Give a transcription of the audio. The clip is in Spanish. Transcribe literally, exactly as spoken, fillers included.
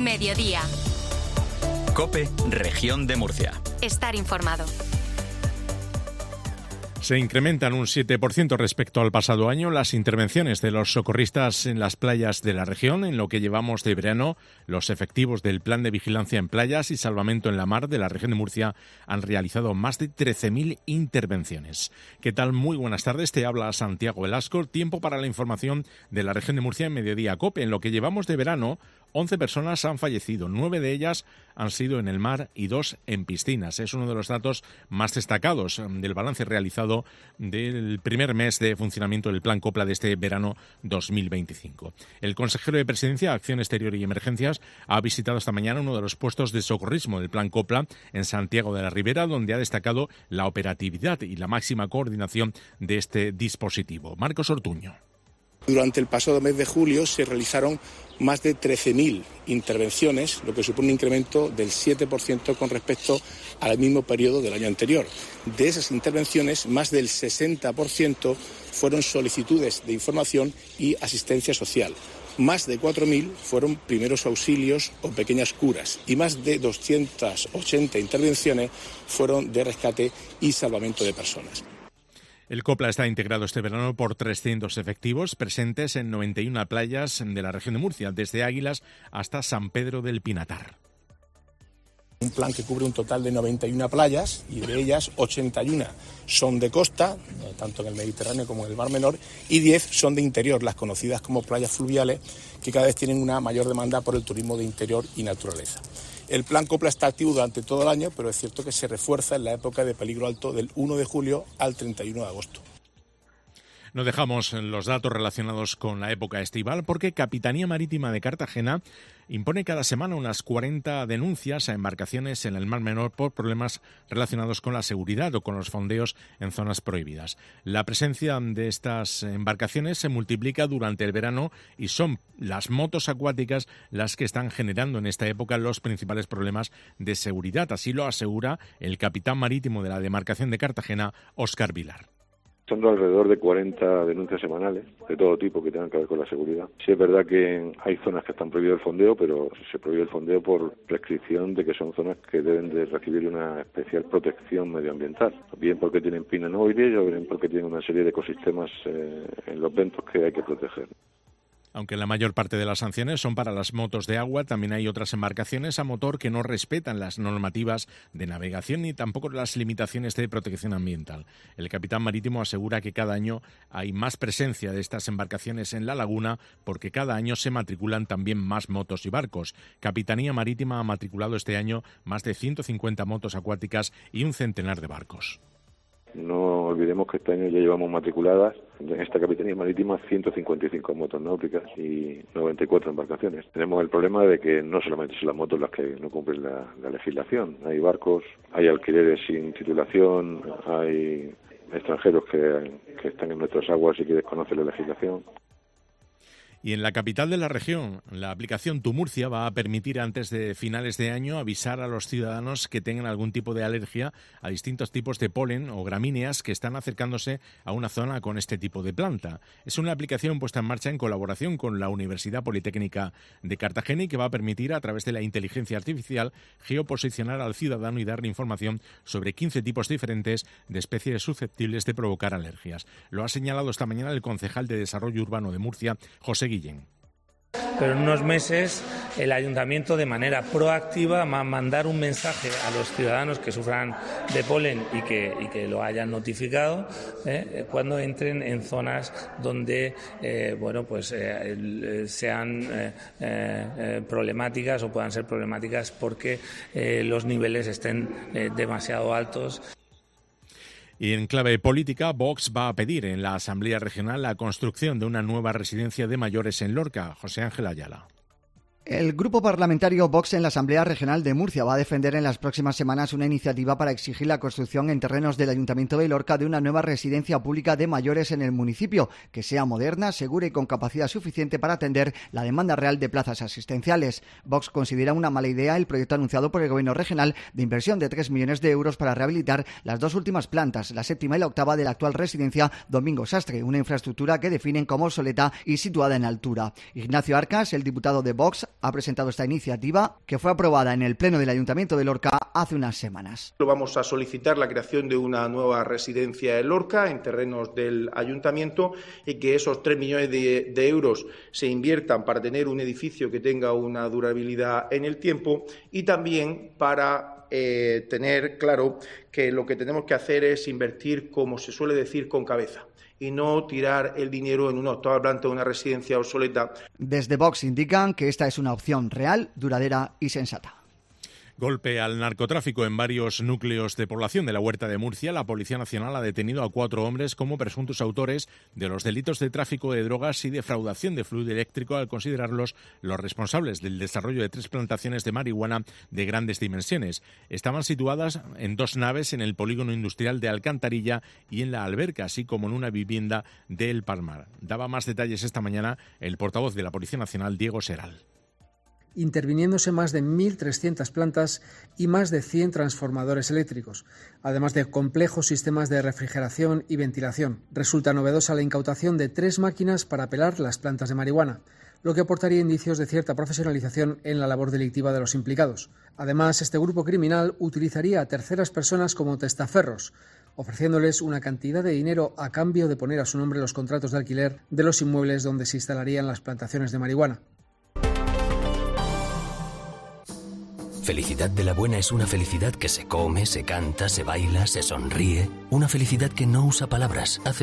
Mediodía. COPE, Región de Murcia. Estar informado. Se incrementan un siete por ciento respecto al pasado año las intervenciones de los socorristas en las playas de la región. En lo que llevamos de verano, los efectivos del Plan de Vigilancia en Playas y Salvamento en la Mar de la región de Murcia han realizado más de trece mil intervenciones. ¿Qué tal? Muy buenas tardes. Te habla Santiago Velasco. Tiempo para la información de la región de Murcia en Mediodía COPE. En lo que llevamos de verano, once personas han fallecido, nueve de ellas han sido en el mar y dos en piscinas. Es uno de los datos más destacados del balance realizado del primer mes de funcionamiento del Plan Copla de este verano dos mil veinticinco. El consejero de Presidencia, Acción Exterior y Emergencias ha visitado esta mañana uno de los puestos de socorrismo del Plan Copla en Santiago de la Ribera, donde ha destacado la operatividad y la máxima coordinación de este dispositivo. Marcos Ortuño. Durante el pasado mes de julio se realizaron más de trece mil intervenciones, lo que supone un incremento del siete por ciento con respecto al mismo periodo del año anterior. De esas intervenciones, más del sesenta por ciento fueron solicitudes de información y asistencia social. Más de cuatro mil fueron primeros auxilios o pequeñas curas y más de doscientas ochenta intervenciones fueron de rescate y salvamento de personas. El Copla está integrado este verano por trescientos efectivos presentes en noventa y una playas de la región de Murcia, desde Águilas hasta San Pedro del Pinatar. Un plan que cubre un total de noventa y una playas y de ellas ochenta y una son de costa, tanto en el Mediterráneo como en el Mar Menor, y diez son de interior, las conocidas como playas fluviales, que cada vez tienen una mayor demanda por el turismo de interior y naturaleza. El Plan Copla está activo durante todo el año, pero es cierto que se refuerza en la época de peligro alto del uno de julio al treinta y uno de agosto. No dejamos los datos relacionados con la época estival porque Capitanía Marítima de Cartagena impone cada semana unas cuarenta denuncias a embarcaciones en el Mar Menor por problemas relacionados con la seguridad o con los fondeos en zonas prohibidas. La presencia de estas embarcaciones se multiplica durante el verano y son las motos acuáticas las que están generando en esta época los principales problemas de seguridad. Así lo asegura el capitán marítimo de la demarcación de Cartagena, Óscar Vilar. Son alrededor de cuarenta denuncias semanales de todo tipo que tengan que ver con la seguridad. Sí es verdad que hay zonas que están prohibido el fondeo, pero se prohíbe el fondeo por prescripción de que son zonas que deben de recibir una especial protección medioambiental, bien porque tienen pinenoides o bien porque tienen una serie de ecosistemas eh, en los ventos que hay que proteger. Aunque la mayor parte de las sanciones son para las motos de agua, también hay otras embarcaciones a motor que no respetan las normativas de navegación ni tampoco las limitaciones de protección ambiental. El capitán marítimo asegura que cada año hay más presencia de estas embarcaciones en la laguna porque cada año se matriculan también más motos y barcos. Capitanía Marítima ha matriculado este año más de ciento cincuenta motos acuáticas y un centenar de barcos. No olvidemos que este año ya llevamos matriculadas en esta Capitanía Marítima ciento cincuenta y cinco motos náuticas y noventa y cuatro embarcaciones. Tenemos el problema de que no solamente son las motos las que no cumplen la, la legislación. Hay barcos, hay alquileres sin titulación, hay extranjeros que, que están en nuestras aguas y que desconocen la legislación. Y en la capital de la región, la aplicación Tu Murcia va a permitir antes de finales de año avisar a los ciudadanos que tengan algún tipo de alergia a distintos tipos de polen o gramíneas que están acercándose a una zona con este tipo de planta. Es una aplicación puesta en marcha en colaboración con la Universidad Politécnica de Cartagena y que va a permitir, a través de la inteligencia artificial, geoposicionar al ciudadano y darle información sobre quince tipos diferentes de especies susceptibles de provocar alergias. Lo ha señalado esta mañana el concejal de Desarrollo Urbano de Murcia, José Guillén. Pero en unos meses el ayuntamiento de manera proactiva va a mandar un mensaje a los ciudadanos que sufran de polen y que, y que lo hayan notificado eh, cuando entren en zonas donde eh, bueno pues eh, sean eh, eh, problemáticas o puedan ser problemáticas porque eh, los niveles estén eh, demasiado altos. Y en clave política, Vox va a pedir en la Asamblea Regional la construcción de una nueva residencia de mayores en Lorca. José Ángel Ayala. El grupo parlamentario Vox en la Asamblea Regional de Murcia va a defender en las próximas semanas una iniciativa para exigir la construcción en terrenos del Ayuntamiento de Lorca de una nueva residencia pública de mayores en el municipio, que sea moderna, segura y con capacidad suficiente para atender la demanda real de plazas asistenciales. Vox considera una mala idea el proyecto anunciado por el Gobierno regional de inversión de tres millones de euros para rehabilitar las dos últimas plantas, la séptima y la octava de la actual residencia Domingo Sastre, una infraestructura que definen como obsoleta y situada en altura. Ignacio Arcas, el diputado de Vox, ha presentado esta iniciativa que fue aprobada en el Pleno del Ayuntamiento de Lorca hace unas semanas. Vamos a solicitar la creación de una nueva residencia en Lorca, en terrenos del Ayuntamiento, y que esos tres millones de, de euros se inviertan para tener un edificio que tenga una durabilidad en el tiempo y también para eh, tener claro que lo que tenemos que hacer es invertir, como se suele decir, con cabeza, y no tirar el dinero en una octava planta de una residencia obsoleta. Desde Vox indican que esta es una opción real, duradera y sensata. Golpe al narcotráfico en varios núcleos de población de la Huerta de Murcia. La Policía Nacional ha detenido a cuatro hombres como presuntos autores de los delitos de tráfico de drogas y defraudación de fluido eléctrico, al considerarlos los responsables del desarrollo de tres plantaciones de marihuana de grandes dimensiones. Estaban situadas en dos naves en el polígono industrial de Alcantarilla y en la Alberca, así como en una vivienda de El Palmar. Daba más detalles esta mañana el portavoz de la Policía Nacional, Diego Seral. Interviniéndose más de mil trescientas plantas y más de cien transformadores eléctricos, además de complejos sistemas de refrigeración y ventilación. Resulta novedosa la incautación de tres máquinas para pelar las plantas de marihuana, lo que aportaría indicios de cierta profesionalización en la labor delictiva de los implicados. Además, este grupo criminal utilizaría a terceras personas como testaferros, ofreciéndoles una cantidad de dinero a cambio de poner a su nombre los contratos de alquiler de los inmuebles donde se instalarían las plantaciones de marihuana. Felicidad de la buena es una felicidad que se come, se canta, se baila, se sonríe. Una felicidad que no usa palabras. Hace